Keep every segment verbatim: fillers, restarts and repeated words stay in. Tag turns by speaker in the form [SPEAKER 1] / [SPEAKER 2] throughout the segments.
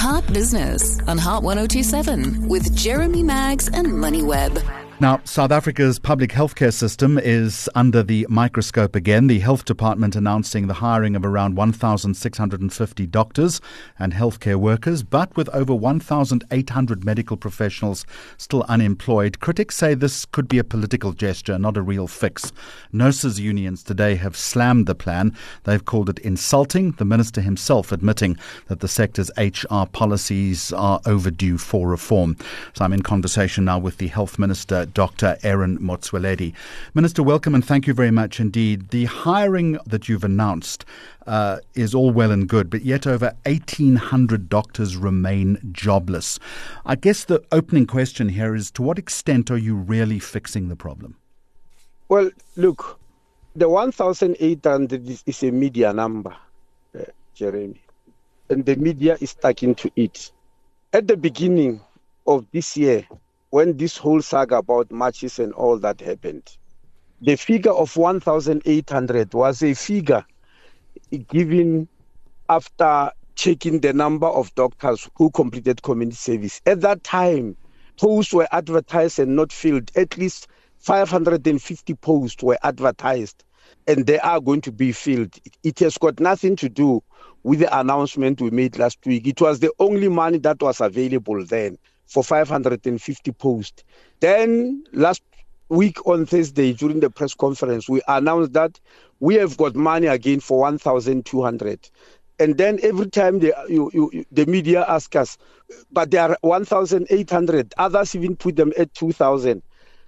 [SPEAKER 1] Heart Business on Heart one oh two seven with Jeremy Maggs and MoneyWeb.
[SPEAKER 2] Now, South Africa's public healthcare system is under the microscope again. The Health Department announcing the hiring of around one thousand six hundred fifty doctors and healthcare workers, but with over one thousand eight hundred medical professionals still unemployed. Critics say this could be a political gesture, not a real fix. Nurses' unions today have slammed the plan. They've called it insulting, the minister himself admitting that the sector's H R policies are overdue for reform. So I'm in conversation now with the Health Minister, Doctor Aaron Motsoaledi. Minister, welcome and thank you very much indeed. The hiring that you've announced uh, is all well and good, but yet over eighteen hundred doctors remain jobless. I guess the opening question here is, to what extent are you really fixing the problem?
[SPEAKER 3] Well, look, the one thousand eight hundred is, is a media number, uh, Jeremy, and the media is sticking to it. At the beginning of this year, when this whole saga about matches and all that happened, the figure of one thousand eight hundred was a figure given after checking the number of doctors who completed community service. At that time, posts were advertised and not filled. At least five hundred fifty posts were advertised, and they are going to be filled. It has got nothing to do with the announcement we made last week. It was the only money that was available then for five hundred fifty posts. Then last week on Thursday, during the press conference, we announced that we have got money again for one thousand two hundred. And then every time the, you, you, the media ask us, but there are one thousand eight hundred, others even put them at two thousand.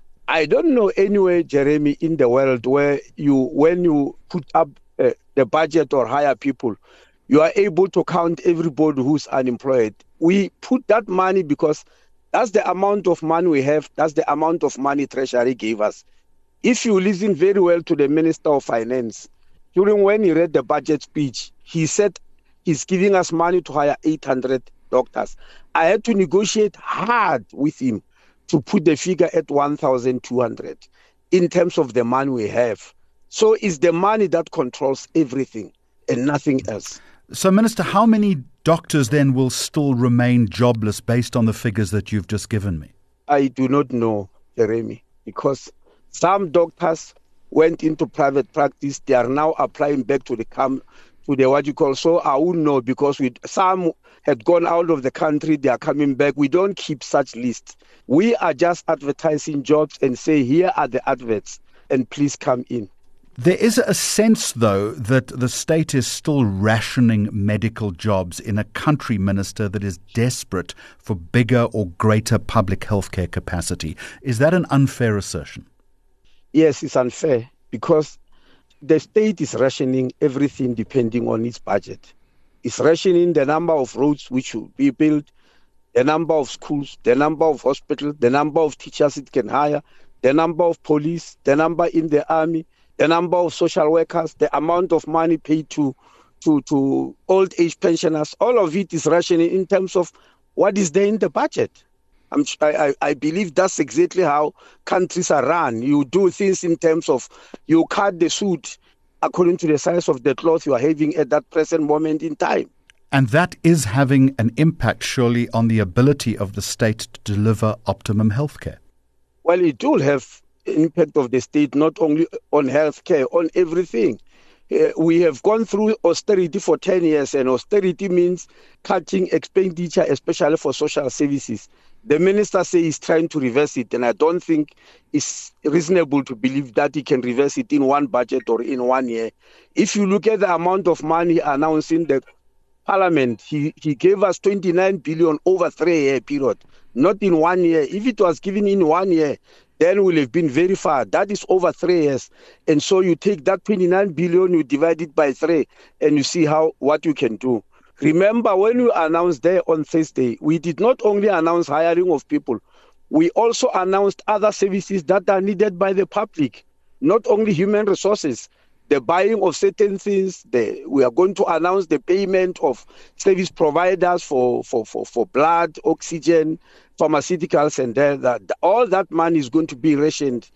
[SPEAKER 3] I don't know anywhere, Jeremy, in the world where you, when you put up uh, the budget or hire people, you are able to count everybody who's unemployed. We put that money because that's the amount of money we have. That's the amount of money Treasury gave us. If you listen very well to the Minister of Finance, during when he read the budget speech, he said he's giving us money to hire eight hundred doctors. I had to negotiate hard with him to put the figure at one thousand two hundred in terms of the money we have. So it's the money that controls everything and nothing else.
[SPEAKER 2] So, Minister, how many doctors then will still remain jobless based on the figures that you've just given me?
[SPEAKER 3] I do not know, Jeremy, because some doctors went into private practice. They are now applying back to the com- to the what you call. So I wouldn't know, because we some had gone out of the country. They are coming back. We don't keep such lists. We are just advertising jobs and say, here are the adverts, and please come in.
[SPEAKER 2] There is a sense, though, that the state is still rationing medical jobs in a country, Minister, that is desperate for bigger or greater public healthcare capacity. Is that an unfair assertion?
[SPEAKER 3] Yes, it's unfair, because the state is rationing everything depending on its budget. It's rationing the number of roads which should be built, the number of schools, the number of hospitals, the number of teachers it can hire, the number of police, the number in the army, the number of social workers, the amount of money paid to, to, to old age pensioners. All of it is rationing in terms of what is there in the budget. I'm, I, I believe that's exactly how countries are run. You do things in terms of you cut the suit according to the size of the cloth you are having at that present moment in time.
[SPEAKER 2] And that is having an impact, surely, on the ability of the state to deliver optimum healthcare.
[SPEAKER 3] Well, it will have impact of the state, not only on healthcare, on everything. Uh, we have gone through austerity for ten years, and austerity means cutting expenditure, especially for social services. The minister says he's trying to reverse it, and I don't think it's reasonable to believe that he can reverse it in one budget or in one year. If you look at the amount of money announced in the Parliament, he, he gave us twenty-nine billion over a three-year period, not in one year. If it was given in one year, then we'll have been very far. That is over three years. And so you take that twenty-nine billion, you divide it by three, and you see how what you can do. Remember, when we announced there on Thursday, we did not only announce hiring of people, we also announced other services that are needed by the public, not only human resources. The buying of certain things, the, we are going to announce the payment of service providers for, for, for, for blood, oxygen, pharmaceuticals, and that, that. All that money is going to be rationed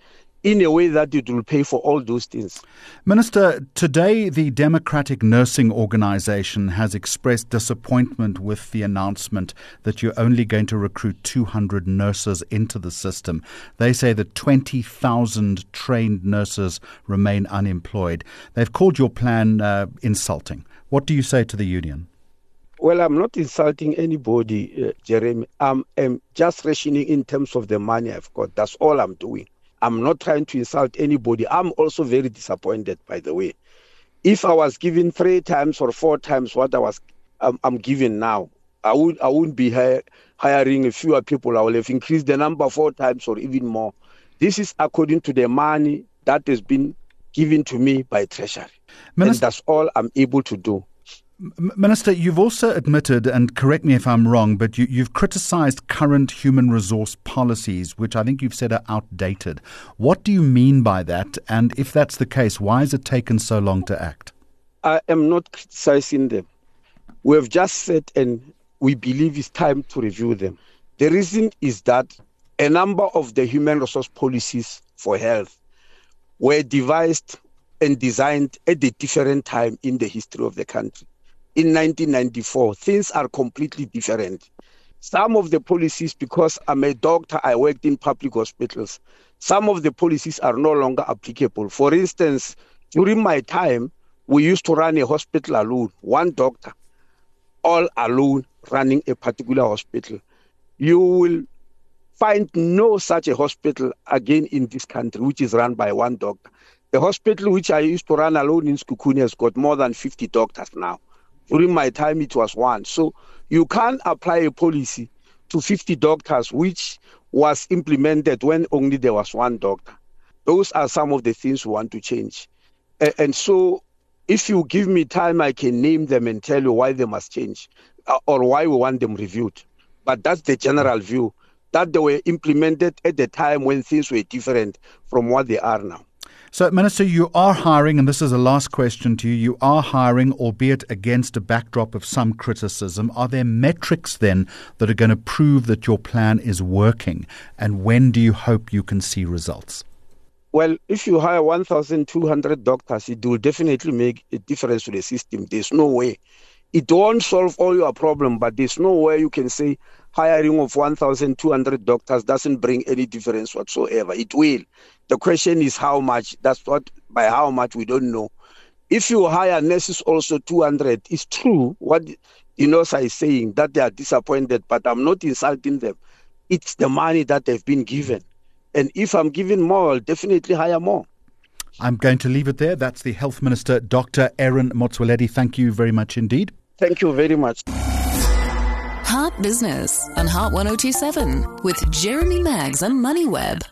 [SPEAKER 3] in a way that it will pay for all those things.
[SPEAKER 2] Minister, today the Democratic Nursing Organisation has expressed disappointment with the announcement that you're only going to recruit two hundred nurses into the system. They say that twenty thousand trained nurses remain unemployed. They've called your plan uh, insulting. What do you say to the union?
[SPEAKER 3] Well, I'm not insulting anybody, uh, Jeremy. I'm, I'm just rationing in terms of the money I've got. That's all I'm doing. I'm not trying to insult anybody. I'm also very disappointed, by the way. If I was given three times or four times what I was, um, I'm given now, I would I wouldn't be hi- hiring a fewer people. I will have increased the number four times or even more. This is according to the money that has been given to me by Treasury, Minister, and that's all I'm able to do.
[SPEAKER 2] Minister, you've also admitted, and correct me if I'm wrong, but you, you've criticised current human resource policies, which I think you've said are outdated. What do you mean by that? And if that's the case, why has it taken so long to act?
[SPEAKER 3] I am not criticising them. We have just said, and we believe it's time to review them. The reason is that a number of the human resource policies for health were devised and designed at a different time in the history of the country. In nineteen ninety-four, things are completely different. Some of the policies, because I'm a doctor, I worked in public hospitals, some of the policies are no longer applicable. For instance, during my time, we used to run a hospital alone, one doctor, all alone running a particular hospital. You will find no such a hospital again in this country, which is run by one doctor. The hospital which I used to run alone in Sekhukhune has got more than fifty doctors now. During my time, it was one. So you can't apply a policy to fifty doctors, which was implemented when only there was one doctor. Those are some of the things we want to change. And so if you give me time, I can name them and tell you why they must change or why we want them reviewed. But that's the general view, that they were implemented at the time when things were different from what they are now.
[SPEAKER 2] So, Minister, you are hiring, and this is a last question to you, you are hiring, albeit against a backdrop of some criticism. Are there metrics then that are going to prove that your plan is working? And when do you hope you can see results?
[SPEAKER 3] Well, if you hire one thousand two hundred doctors, it will definitely make a difference to the system. There's no way. It won't solve all your problem, but there's no way you can say hiring of one thousand two hundred doctors doesn't bring any difference whatsoever. It will. The question is how much. That's what, by how much, we don't know. If you hire nurses also two hundred, it's true what Inosa is saying, that they are disappointed, but I'm not insulting them. It's the money that they've been given. And if I'm given more, I'll definitely hire more.
[SPEAKER 2] I'm going to leave it there. That's the Health Minister, Doctor Aaron Motsoaledi. Thank you very much indeed.
[SPEAKER 3] Thank you very much.
[SPEAKER 1] Heart Business on Heart one oh two seven with Jeremy Maggs and MoneyWeb.